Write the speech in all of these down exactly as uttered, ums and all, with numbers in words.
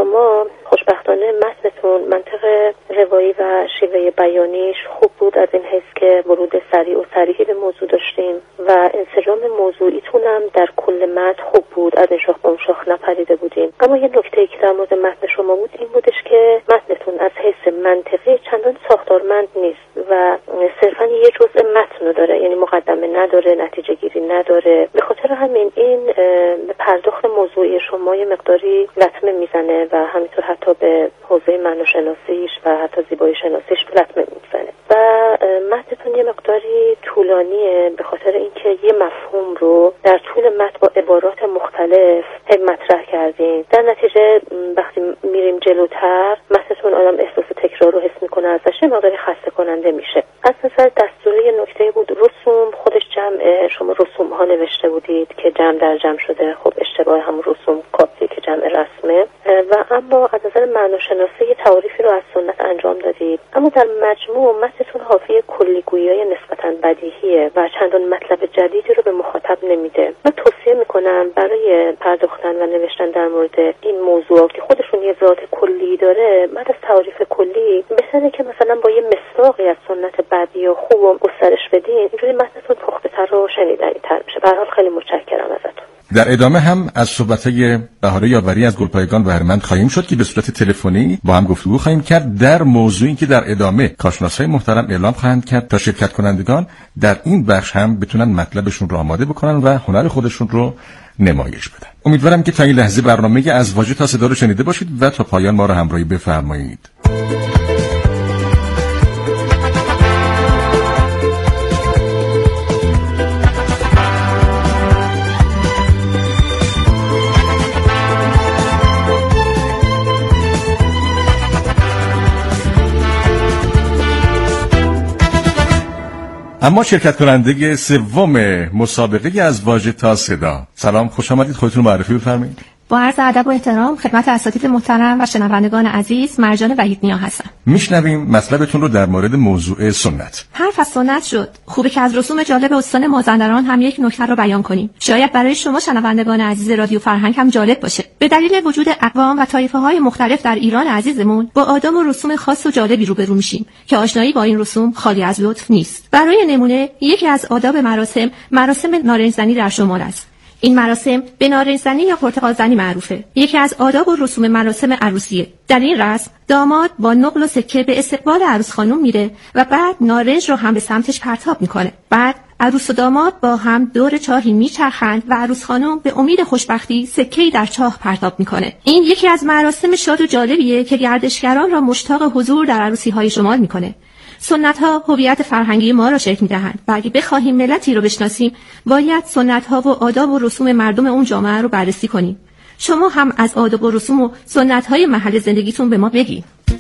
شما خوشبختانه متنتون منطق روایی و شیوه بیانیش خوب بود، از این حیث که ورود سریع و صریحی به موضوع داشتیم و انسجام موضوعیتون هم در کل متن خوب بود، از این شاخ به اون شاخ نپریده بودیم. اما یه نکته‌ای که در مورد متن شما بود این بودش که متنتون از حیث منطقی چندان ساختارمند نیست و صرفا یه جزء متن رو داره، یعنی مقدمه نداره، نتیجه گیری نداره. به خاطر همین این به پرداخت موضوعی شما یه مقداری لطمه میزنه و همینطور حتی به حوزه معناشناسیش و حتی زیبایی شناسیش لطمه میزنه و متنتون یه مقداری طولانیه به خاطر اینکه یه مفهوم رو در طول متن با عبارات مختلف مطرح کردین. در نتیجه وقتی میریم جلوتر متنتون آدم احساس تکرار رو حس میکنه، ازش یه مقداری خسته کننده میشه. از نظر دستوری نکته بود رسوم خودش جمع، شما رسوم ها نوشته بودید که جمع در جمع شده، خب اشتباه همون رسوم کافیه که جمع رسمه و اما از نظر معناشناسی یه تعریفی رو از سنت انجام دادید. اما در مجموع متنتون حاوی کلیگویی‌های نسبتاً بدیهیه و چندان مطلب جدیدی رو به مخاطب نمیده. من توصیه میکنم برای پرداختن و نوشتن در مورد این موضوع که خودشون یه ذات کلی داره، بعد از تعریف کلی بهتره که مثلا با یه مساقی از سنت بدیع و خوب و گسترش بدین، اینجوری متنتون پخته‌تر و شنیدنی‌تر میشه. به هر حال خیلی متشکرم ازتون. در ادامه هم از صحبت‌های بهاره یاوری از گلپایگان و هرمند خواهیم شد که به صورت تلفنی با هم گفتگو خواهیم کرد در موضوعی که در ادامه کارشناسای محترم اعلام خواهند کرد تا شرکت کنندگان در این بخش هم بتونن مطلبشون رو آماده بکنن و هنر خودشون رو نمایش بدن. امیدوارم که تا این لحظه برنامه از واژه تا صدا رو شنیده باشید و تا پایان ما رو همراهی بفرمایید. اما شرکت کننده سوم مسابقه از واژه تا صدا، سلام، خوش آمدید. خودتون معرفی بفرمایید. با عرض ادب و احترام خدمت اساتید محترم و شنوندگان عزیز، مرجان وحید نیا هستم. میشنویم مطلبتون رو در مورد موضوع سنت. حرف از سنت شد، خوبه که از رسوم جالب استان مازندران هم یک نکته رو بیان کنیم. شاید برای شما شنوندگان عزیز رادیو فرهنگ هم جالب باشه. به دلیل وجود اقوام و طایفه‌های مختلف در ایران عزیزمون با آداب و رسوم خاص و جالبی روبرو میشیم که آشنایی با این رسوم خالی از لطف نیست. برای نمونه یکی از آداب مراسم مراسم نارنج‌زنی در شمال است. این مراسم به نارنج‌زنی یا پرتقال زنی معروفه. یکی از آداب و رسوم مراسم عروسیه. در این رسم داماد با نقل و سکه به استقبال عروس خانم میره و بعد نارنج رو هم به سمتش پرتاب میکنه. بعد عروس و داماد با هم دور چاهی میچرخند و عروس خانم به امید خوشبختی سکه‌ای در چاه پرتاب میکنه. این یکی از مراسم شاد و جالبیه که گردشگران را مشتاق حضور در عروسی‌های شمال میکنه. سنت‌ها هویت فرهنگی ما را شکل می‌دهند و اگه بخواهیم ملتی رو بشناسیم باید سنت‌ها و آداب و رسوم مردم اون جامعه رو بررسی کنیم. شما هم از آداب و رسوم و سنت‌های محل زندگیتون به ما بگید.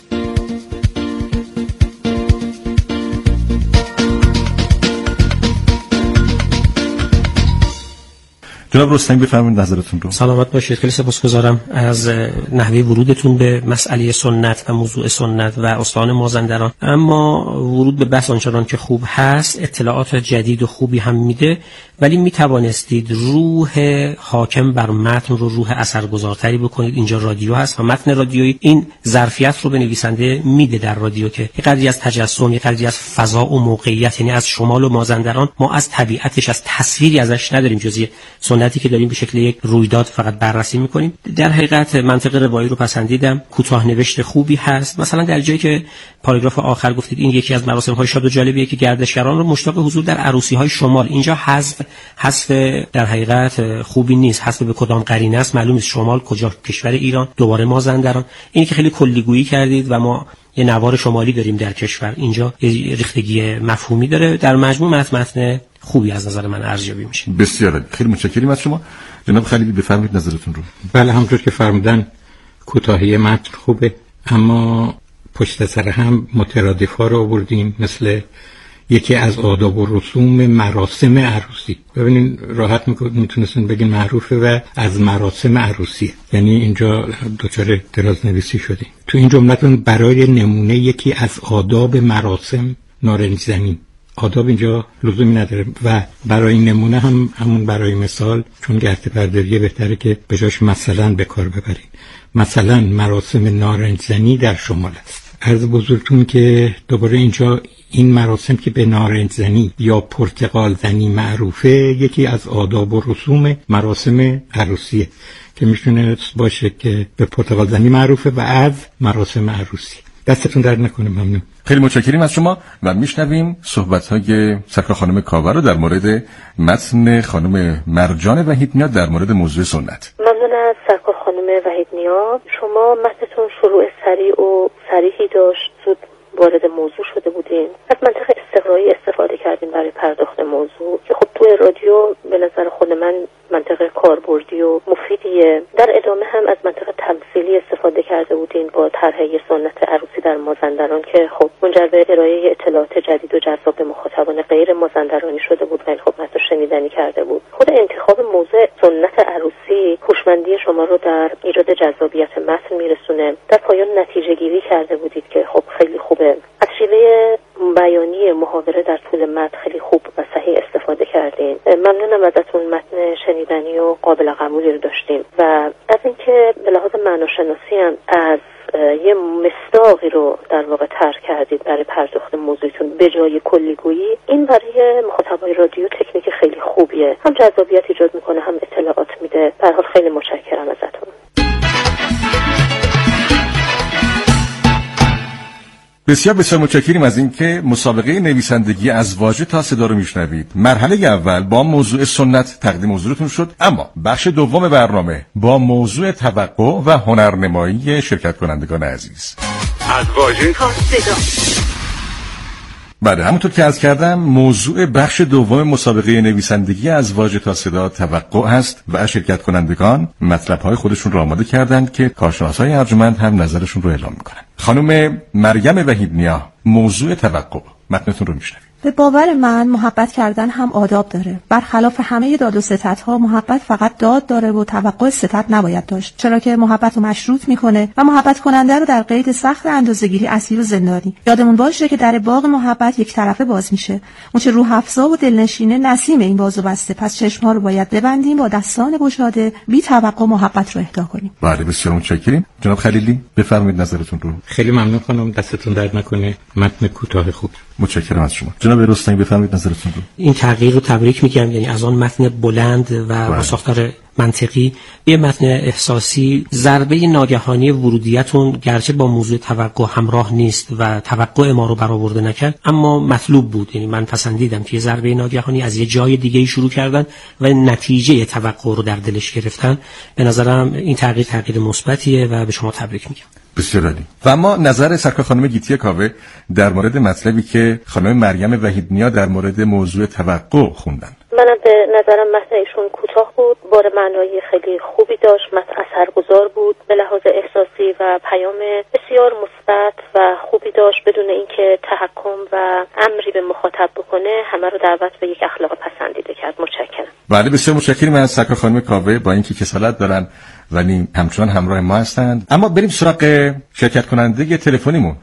جناب رستمی بفرمایید نظرتون رو. سلامت باشید. خیلی سپاسگزارم از نحوه ورودتون به مسئله سنت و موضوع سنت و استان مازندران. اما ورود به بحث آنچنان که خوب هست اطلاعات جدید و خوبی هم میده، ولی میتوانستید روح حاکم بر متن رو روح اثرگذارتری بکنید. اینجا رادیو هست و متن رادیویی این ظرفیت رو به نویسنده میده در رادیو که یک قدری از تجسم، یک قدری از فضا و موقعیت، یعنی از شمال و مازندران ما از طبیعتش از تصویری ازش نداریم جزئی سنتی که داریم به شکل یک رویداد فقط بررسی میکنیم. در حقیقت منطق روایی رو پسندیدم، کوتاه نوشته خوبی هست. مثلا در جایی که پاراگراف آخر گفتید این یکی از مراسم های شاد و جالبیه که گردشگران رو مشتاق حضور در عروسی های شمال، اینجا حذف حذف در حقیقت خوبی نیست. حذف به کدام قرینه است معلوم نیست. شمال کجا؟ کشور ایران، دوباره مازندران. اینی که خیلی کلیگویی کردید و ما یه نوار شمالی داریم در کشور، اینجا یه ریختگی مفهومی داره. در مجموع متن متن خوبی از نظر من ارزیابی میشه. بسیار خیلی متشکریم از شما. جناب خلیلی بفرمایید نظرتون رو. بله، همونطور که فرمودن کوتاهی متن خوبه، اما پشت سر هم مترادف‌ها رو آوردیم، مثل یکی از آداب و رسوم مراسم عروسی. ببینین راحت میتونستین بگین معروفه و از مراسم عروسی، یعنی اینجا دچار دراز نویسی شدیم. تو این جملتون برای نمونه یکی از آداب مراسم نارنج زنی. آداب اینجا لزومی نداره و برای نمونه هم همون برای مثال، چون گرد پردازی بهتره که به جاش مثلا به کار ببرین. مثلا مراسم نارنج زنی در شمال است. عرض بزرگتون که دوباره اینجا این مراسم که به نارنج زنی یا پرتقال زنی معروفه، یکی از آداب و رسوم مراسم عروسیه که میتونه باشه که به پرتقال زنی معروفه و از مراسم عروسی. دستتون درد نکنه. ممنون. خیلی متشکریم از شما و میشنویم صحبت‌های سرکار خانم کاوه رو در مورد متن خانم مرجان وحیدنیا در مورد موضوع سنت. ممنون از سرکار خانم وحیدنیا. شما متنتون شروع سریع و صریحی داشت، زود وارد موضوع شده بودین، از منطق استقرایی استفاده کردین برای پرداخت موضوع که خب توی رادیو به نظر خود من منطق کاربردی و مفیدیه. در ادامه هم از منطق تمثیلی استفاده کرده بودین با طرح سنت عروسی در مازندران که خب منجر به ارائه اطلاعات جدید و جذاب به مخاطبان غیر مازندرانی شده بود و این خب متن شنیدنی کرده بود. خود انتخاب موضوع سنت عروسی هوشمندی شما رو در ایجاد جذابیت متن میرسونه. در پایان نتیجه گیری کرده بودید که خب خیلی خوبه. از شیوه بیانی محاوره در طول متن خیلی خوب و صحیح استفاده کردین. ممنونم ازتون. متن شنیدنی و قابل قبولی رو داشتیم و از اینکه به لحاظ معناشناسی هم از یه مصداقی رو در واقع طرح کردید برای پرداخت موضوعتون به جای کلیگویی. این برای مخاطبای رادیو تکنیک خیلی خوبیه، هم جذابیت ایجاد میکنه هم اطلاعات میده. به هر حال خیلی متشکرم ازتون. بسیار بسیار متشکریم از اینکه مسابقه نویسندگی از واژه تا صدا رو میشنوید. مرحله اول با موضوع سنت تقدیم حضورتون شد، اما بخش دوم برنامه با موضوع توقع و هنرنمایی شرکت کنندگان عزیز. از واژه تا صدا. بله، همونطور که عرض کردم موضوع بخش دوم مسابقه نویسندگی از واژه تا صدا توقع هست و شرکت کنندگان مطلب‌های خودشون رو آماده کردند که کارشناسای ارجمند هم نظرشون رو اعلام میکنن. خانم مریم وحیدنیا، موضوع توقع، متنتون رو میشنویم. به باور من محبت کردن هم آداب داره. برخلاف همه داد و ستدها محبت فقط داد داره و توقع ستد نباید داشت، چرا که محبت رو مشروط میکنه و محبت کننده رو در قید سخت اندازه‌گیری اسیر و زندانی. یادمون باشه که در باغ محبت یک طرفه باز میشه. اون چه روح افزا و دلنشینه نسیم این باز و بسته. پس چشم‌ها رو باید ببندیم، با دستان گشاده بی توقع محبت رو اهدا کنیم. بله، بسیار متشکرم. جناب خلیلی بفرمایید نظرتون رو. خیلی ممنون خانم، دستتون درد نکنه. متن کوتاه خوب. متشکرم از شما. جناب رستمی بفرمایید نظرتون رو. این تغییر رو تبریک میگم، یعنی از آن متن بلند و با ساختار منطقی به متن احساسی. ضربه ناگهانی ورودیتون گرچه با موضوع توقع همراه نیست و توقع ما رو برآورده نکرد، اما مطلوب بود. یعنی من پسندیدم که ضربه ناگهانی از یه جای دیگه شروع کردن و نتیجه توقع رو در دلش گرفتن. به نظرم این تغییر تغییر مثبتیه و به شما تبریک میگم. بسیار عالی. و اما نظر سرکار خانم گیتی کاوه در مورد مطلبی که خانم مریم وحیدنیا در مورد موضوع توقع خوندن. منم به نظرم متن ایشون کوتاه بود، بار معنایی خیلی خوبی داشت، متن اثرگذار بود، به لحاظ احساسی و پیام بسیار مثبت و خوبی داشت، بدون اینکه تحکم و امری به مخاطب بکنه، همه رو دعوت به یک اخلاق پسندیده کرد. متشکرم. بله، بسیار متشکرم از سرکار خانم کاوه، با اینکه کسالت دارن ولی همچنان همراه ما هستند. اما بریم سراغ شرکت کننده تلفنیمون.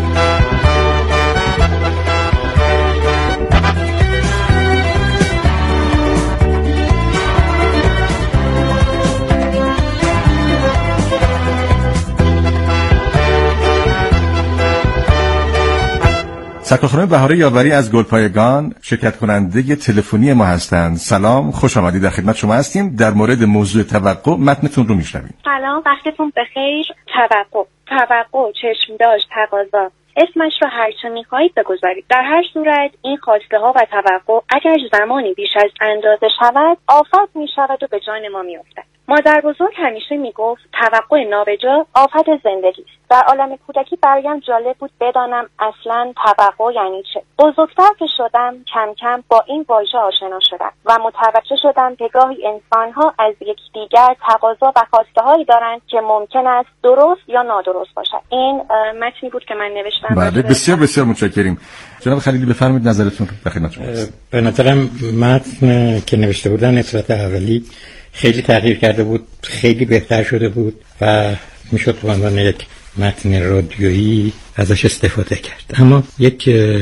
سرکار خانم بهاره یاوری از گلپایگان شرکت کننده تلفنی ما هستند. سلام، خوش آمدید. در خدمت شما هستیم. در مورد موضوع توقع متنتون رو میشنویم. سلام، وقتتون بخیر. توقع توقع چشم داشت تقاضا، اسمش رو هر چه میخواهید بگذارید. در هر صورت این خواسته ها و توقع اگر زمانی بیش از اندازه شود آفت میشود و به جان ما میافتد. مادر بزرگ همیشه میگفت توقع نابجا آفت زندگی است. در عالم کودکی برایم جالب بود بدانم اصلا توقع یعنی چه. بزرگتر که شدم کم کم با این واژه آشنا شدم و متوجه شدم که گاهی انسان‌ها از یکدیگر تقاضا و خواسته‌هایی دارند که ممکن است درست یا نادرست باشد. این متنی بود که من نوشتم. بله، بسیار بسیار متشکرم. جناب خلیلی بفرمایید نظرتون رو. در خدمت شما هستم. به نظرم متن که نوشته بودن نسبت اولی خیلی تغییر کرده بود، خیلی بهتر شده بود و میشد به عنوان یک متن رادیویی ازش استفاده کرد. اما یک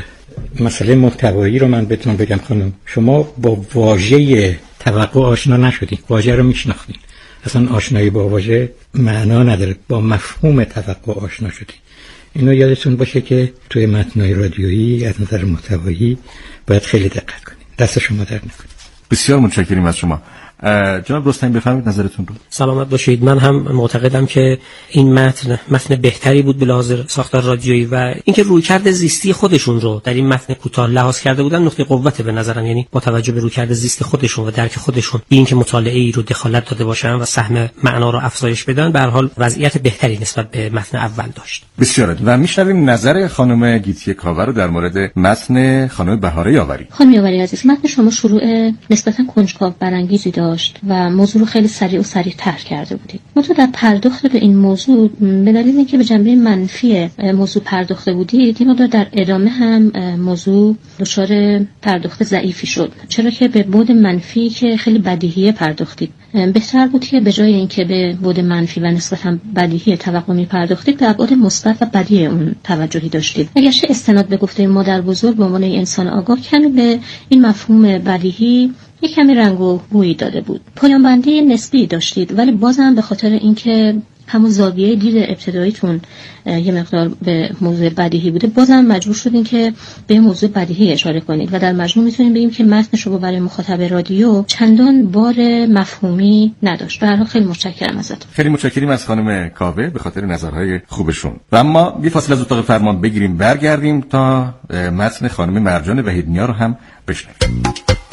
مسئله محتوایی رو من بهتون بگم خانم، شما با واژه توقع آشنا نشدید، واژه رو میشناختید، اصلا آشنایی با واژه معنا نداره، با مفهوم توقع آشنا شدید. اینو یادتون باشه که توی متن‌های رادیویی از نظر محتوایی باید خیلی دقت کنید. دست شما در نکنه. بسیار متشکریم از شما. جناب رستمی بفرمایید نظرتون رو. سلامت باشید. من هم معتقدم که این متن متن بهتری بود به لحاظ ساختار رادیویی و اینکه رویکرد زیستی خودشون رو در این متن کوتاه لحاظ کرده بودن نقطه قوت به نظرم، یعنی با توجه به رویکرد زیست خودشون و درک خودشون این که مطالعه ای رو دخالت داده باشن و سهم معنا رو افزایش بدن، به هر حال وضعیت بهتری نسبت به متن اول داشت. بسیار و میشنویم نظر خانم گیتی کاوه رو در مورد متن خانم بهاره یاوری. خانم یاوری عزیز، متن شما شروع نسبتا کنجکاو برانگیزی داشت و موضوع رو خیلی سریع و سریع طرح کرده بودید. منتها در پرداخت به این موضوع به دلیل اینکه به جنبه منفی موضوع پرداخته بودید، این در ادامه هم موضوع دچار پرداخت ضعیفی شد، چرا که به بعد منفی که خیلی بدیهی پرداختید. بهتر بود که به جای اینکه به بعد منفی و نسبتا بدیهی توقع می پرداختید، به ابعاد مثبت و بدیهی اون توجهی داشتید. اگرچه استناد به گفته مادر بزرگ به عنوان انسان آگاه کمی به این مفهوم بدیهی یک کمی رنگ و بویی داده بود. پایان بندی نسبی داشتید، ولی بازم به خاطر اینکه همون زاویه دید ابتداییتون یه مقدار به موضوع بدیهی بوده، بازم مجبور شدین که به موضوع بدیهی اشاره کنید و در مجموع میتونیم بگیم که متن شما برای مخاطب رادیو چندان بار مفهومی نداشت. به هر حال خیلی متشکرم ازتون. خیلی متشکریم از خانم کاوه به خاطر نظرهای خوبشون. و اما یه فاصله از اتاق فرمان بگیریم، برگردیم تا متن خانم مرجان وحیدنیا رو هم بشنویم.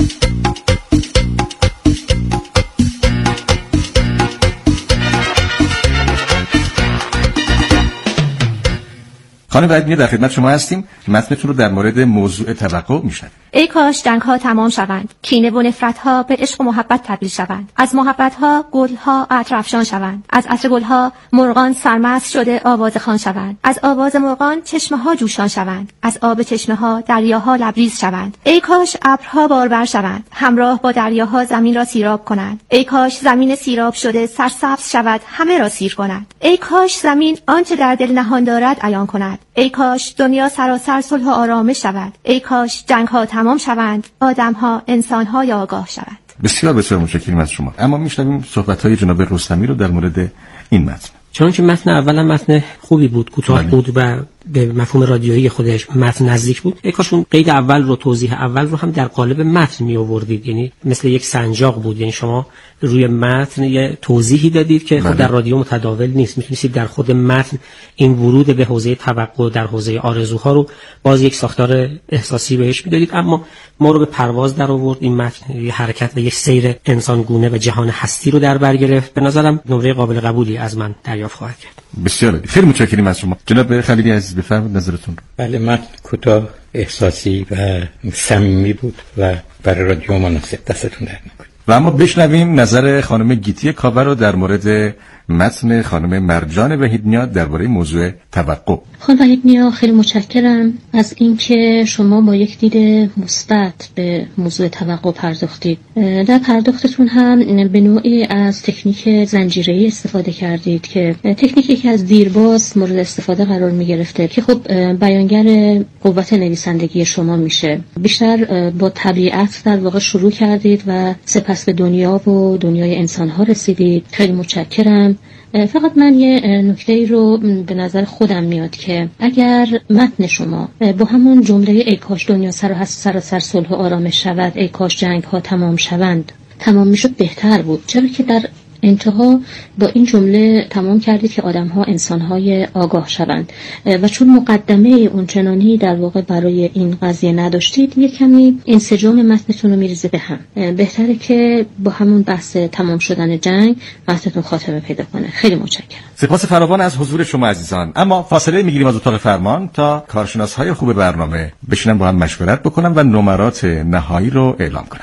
خانم وحیدنیا در خدمت شما هستیم. متنتون رو در مورد موضوع توقع میشنویم. ای کاش جنگ‌ها تمام شوند، کینه و نفرت‌ها به عشق و محبت تبدیل شوند، از محبت‌ها گل‌ها عطرافشان شوند، از عطر گل‌ها مرغان سرمست شده آوازخوان شوند، از آواز مرغان چشمه‌ها جوشان شوند، از آب چشمه‌ها دریاها لبریز شوند. ای کاش ابرها بارور شوند، همراه با دریاها زمین را سیراب کنند. ای کاش زمین سیراب شده سرسبز شود، همه را سیر کند. ای کاش زمین آنچه در دل نهان دارد عیان کند. ای کاش دنیا سراسر صلح و آرامش شود. ای کاش جنگ‌ها تمام شوند، آدم‌ها انسان‌های آگاه شوند. بسیار بسیار متشکرم از شما. اما میشنویم صحبت‌های جناب رستمی رو در مورد این متن. چون که متن اولا متن خوبی بود، کوتاه بود و به مفهوم رادیویی خودش متن نزدیک بود. ای کاش اون قید اول رو، توضیح اول رو هم در قالب متن می آوردید، یعنی مثل یک سنجاق بود، یعنی شما روی متن یه توضیحی دادید که خود در رادیو متداول نیست. میتونید در خود متن این ورود به حوزه توقع در حوزه آرزوها رو باز یک ساختار احساسی بهش میدادید، اما ما رو به پرواز در آورد. این متن یه حرکت و یک سیر انسانگونه و جهان هستی رو در بر گرفت. به نظرم نمره قابل قبولی از من دریافت خواهد کرد. بسیار عالی. خیلی متشکرم از شما. جناب خلیلی عزیز بفرمایید نظرتون رو. بله، متن کوتاه، احساسی و صمیمی بود و برای رادیو مناسب. دستتون در نکنه. و اما بشنویم نظر خانم گیتی کاوه رو در مورد متن خانم مرجان وحیدنیا درباره موضوع توقع. خانم وحیدنیا، خیلی متشکرم از اینکه شما با یک دید مثبت به موضوع توقع پرداختید. در پرداختتون هم به نوعی از تکنیک زنجیره‌ای استفاده کردید که تکنیکی که از دیرباز مورد استفاده قرار می‌گرفته که خب بیانگر قوت نویسندگی شما میشه. بیشتر با طبیعت در واقع شروع کردید و سپس به دنیا و دنیای انسان‌ها رسیدید. خیلی متشکرم. فقط من یه نکته رو به نظر خودم میاد که اگر متن شما با همون جمله ای کاش دنیا سراسر صلح و آرامش شود، ای کاش جنگ ها تمام شوند تمام میشد، بهتر بود. چرا که در انتها با این جمله تمام کردید که آدم‌ها انسان‌های آگاه شوند و چون مقدمه اون چنانی در واقع برای این قضیه نداشتید، یک کمی انسجام متنتون رو میریزه به هم. بهتره که با همون بحث تمام شدن جنگ متنتون خاتمه پیدا کنه. خیلی متشکرم. سپاس فراوان از حضور شما عزیزان. اما فاصله میگیریم از اتاق فرمان تا کارشناس‌های خوب برنامه بشینن با هم مشورت بکنن و نمرات نهایی رو اعلام کنن.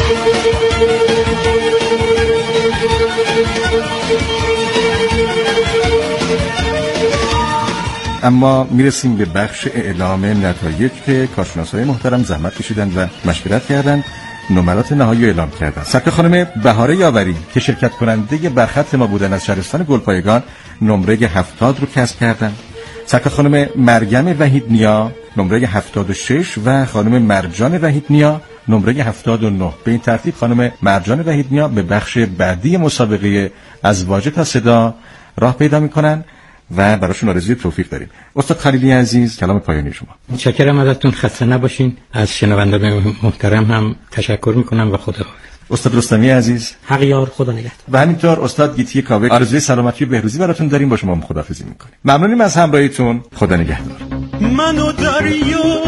اما میرسیم به بخش اعلام نتایج که کارشناسای محترم زحمت کشیدن و مشورت کردن، نمرات نهایی اعلام کردن. سرکار خانم بهاره یاوری که شرکت کننده برخط ما بودن از شهرستان گلپایگان نمره هفتاد رو کسب کردن. سرکار خانم مریم وحیدنیا نمره هفتاد و شش و خانم مرجان وحیدنیا نمره هفتاد و نه. به این ترتیب خانم مرجان وحیدنیا به بخش بعدی مسابقه از واژه تا صدا راه پیدا میکنن و براشون آرزوی توفیق داریم. استاد خلیلی عزیز، کلام پایانی شما. متشکرم ازتون، خسته نباشین. از شنوندگان محترم هم تشکر میکنم و خداحافظ. استاد رستمی عزیز، حق یار، خدا نگهدار. و همینطور استاد گیتی کاوه، آرزوی سلامتی و بهروزی براتون داریم. با شما هم خداحافظی میکنیم. ممنونیم از همراهیتون. خدا نگهدار. منو دریا،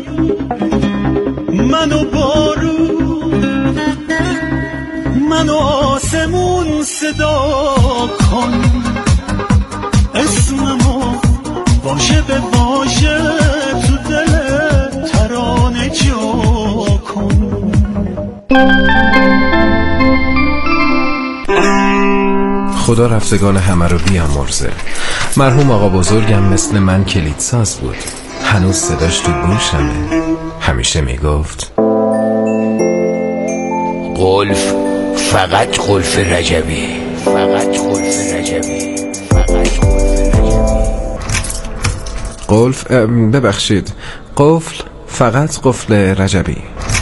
منو بارون، منو آسمون صدا کن، اسممو واژه به واژه تو دل ترانه جا کن. خدا رفتگان همه رو بیامرزه. مرحوم آقا بزرگم مثل من کلیدساز بود، هنوز صداش تو گوشمه. همیشه میگفت قلف فقط قلف رجبی، فقط قلف رجبی، فقط قلف رجبی. قلف ببخشید قفل فقط قفل رجبی.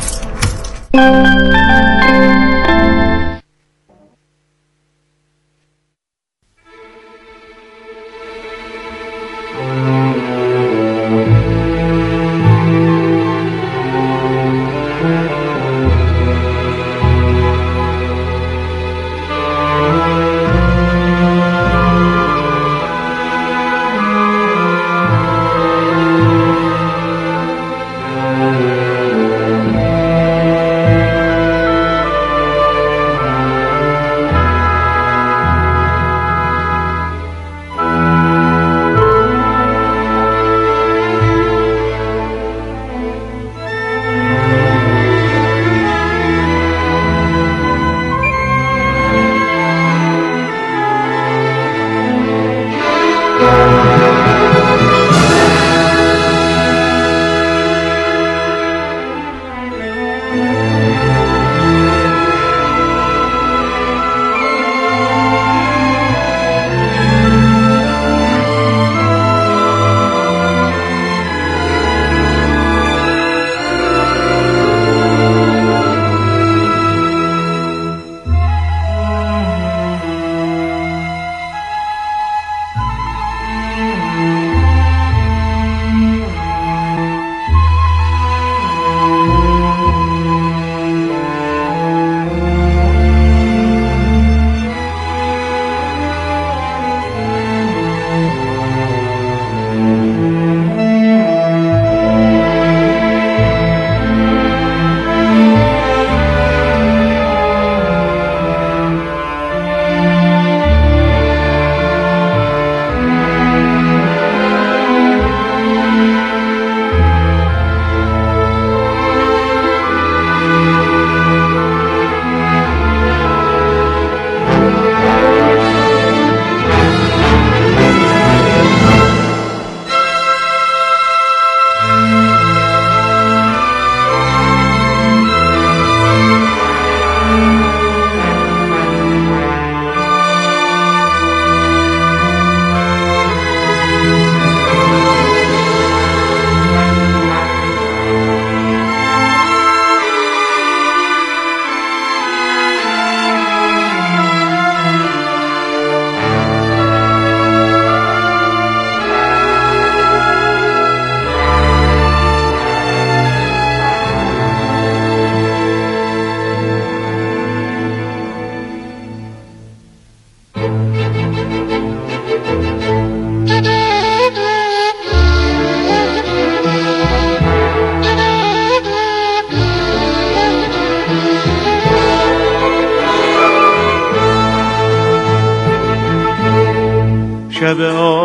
شب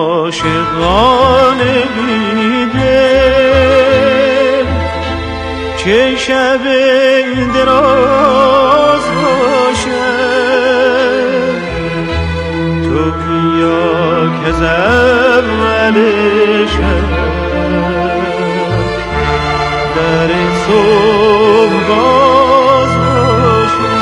عاشقانه بیدل چه شب دراز باشه تو بیا که زمل شب در صبح باز باشه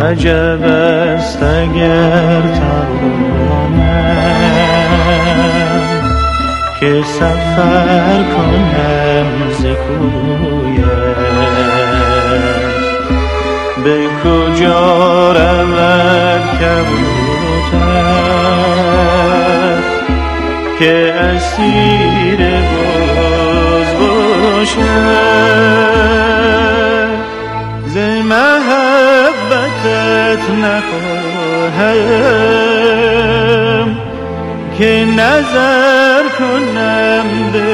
عجب است اگر توانم که سفر کنم ز کویت، به کجا رود کبوتر که اسیر باز باشد. ز محبتت نخواهم که نظر کنم به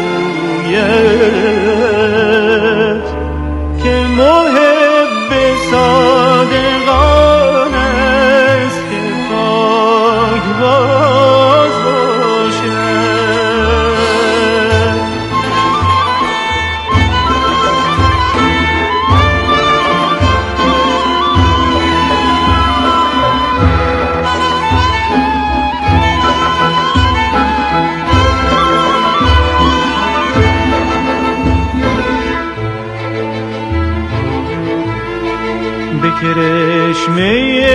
رویت، که محب صادقان است که پاک باز باشد. به کرشمه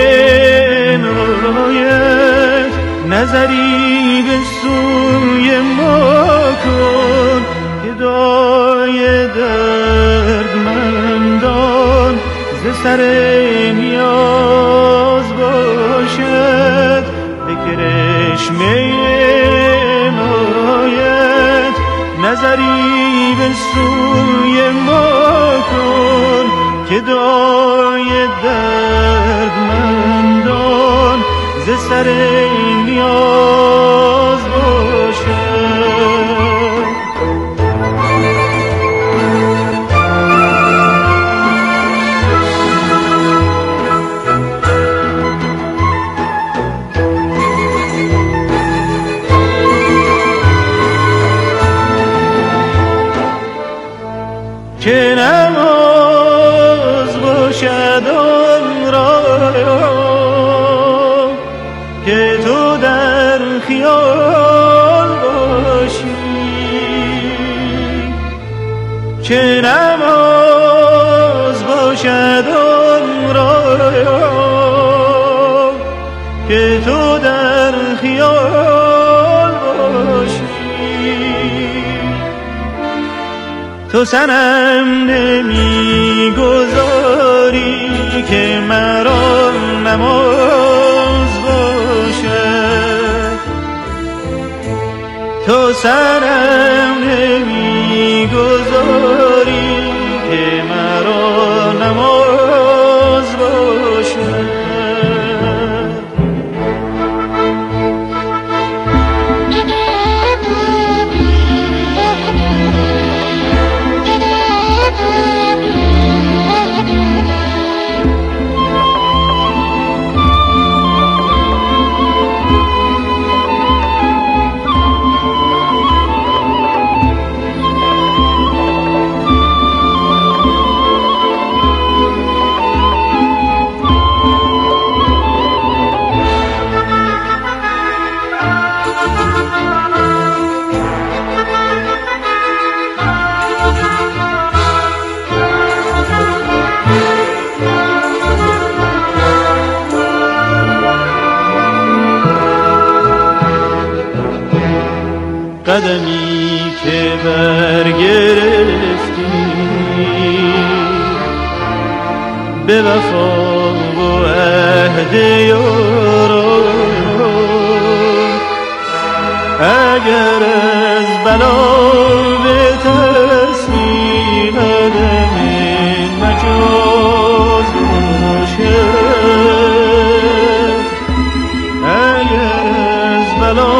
عنایت نظری به سوی ما کن که دای دردمندان ز سر نیاز باشد. به کرشمه عنایت نظری به سوی ما کن که دای دردمندان ز سر نیاز باشد. که نماز باشد آن را که تو در خیال باشی، چه نماز باشد آن را که تو در خیال باشی. تو صنم نمی گذاری که مرا نماز باشد، تو صنم نمی گذاری که مرا نماز باشد. قدمی که برگرفتی به وفا و عهد یاران، اگر از بلا بترسی قدم مجاز باشد، اگر از بلا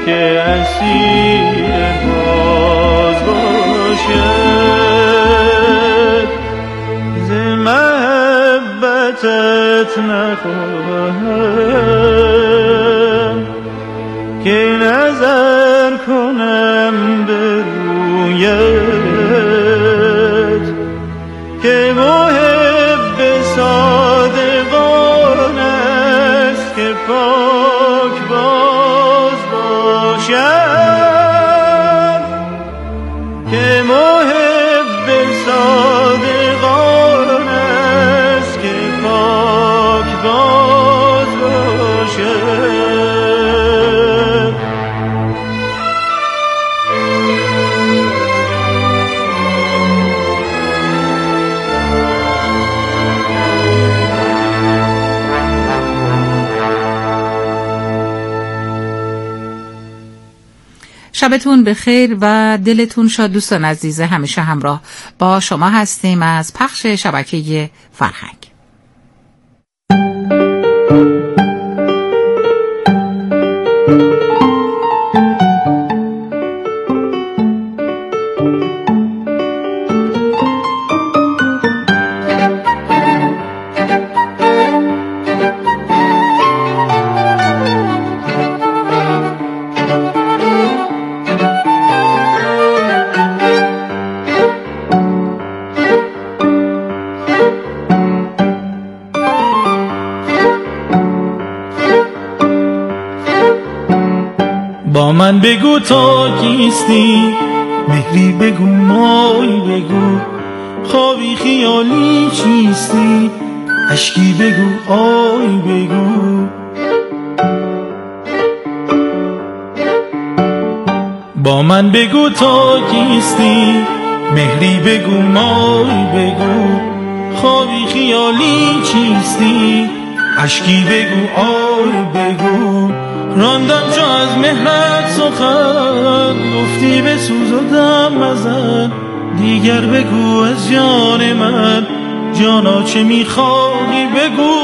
که اسیر باز باشد ز محبتت نخواهم که نظر کنم به رویت که محب صادقان است که پاک باز باشد که محب صادقان است که پاک باز باشد. شبتون بخیر و دلتون شاد دوستان عزیز. همیشه همراه با شما هستیم از پخش شبکه فرهنگ. با من بگو تا کیستی، مهری بگو مایی بگو، خوابی خیالی چیستی، اشکی بگو آی بگو. با من بگو تا کیستی، مهری بگو مایی بگو، خوابی خیالی چیستی، اشکی بگو آی بگو. راندم چو از مهرت سخن، گفتی به سوز و دم مزن، دیگر بگو از جان من، جانا چه میخواهی بگو.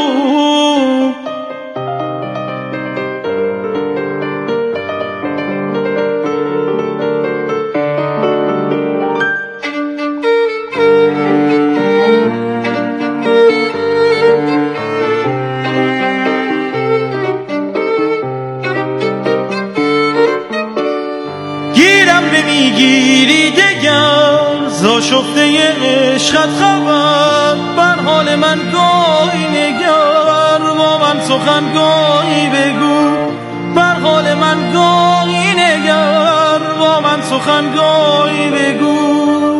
میگیری دگر زاشفته عشقت خبر، بر حال من گاهی نگر، با من سخن گاهی بگو. بر حال من گاهی نگر، با من سخن گاهی بگو.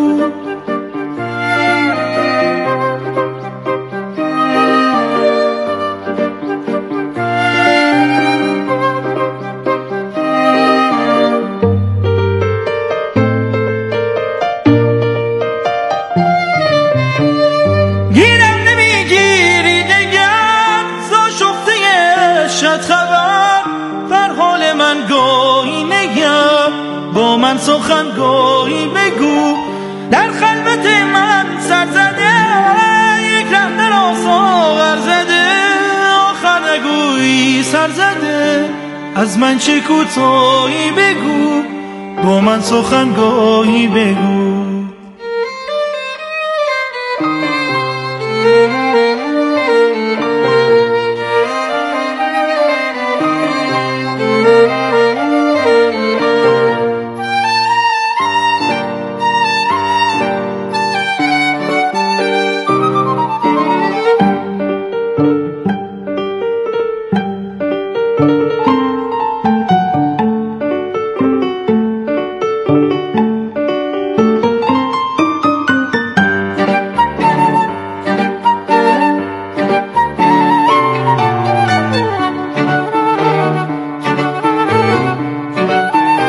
من سخن گاهی بگو. در خلوت من سر زده، یک رهنه را ساغر زده، آخر نگویی سر زده، از من چه کوتاهی بگو. با من سخن گاهی بگو.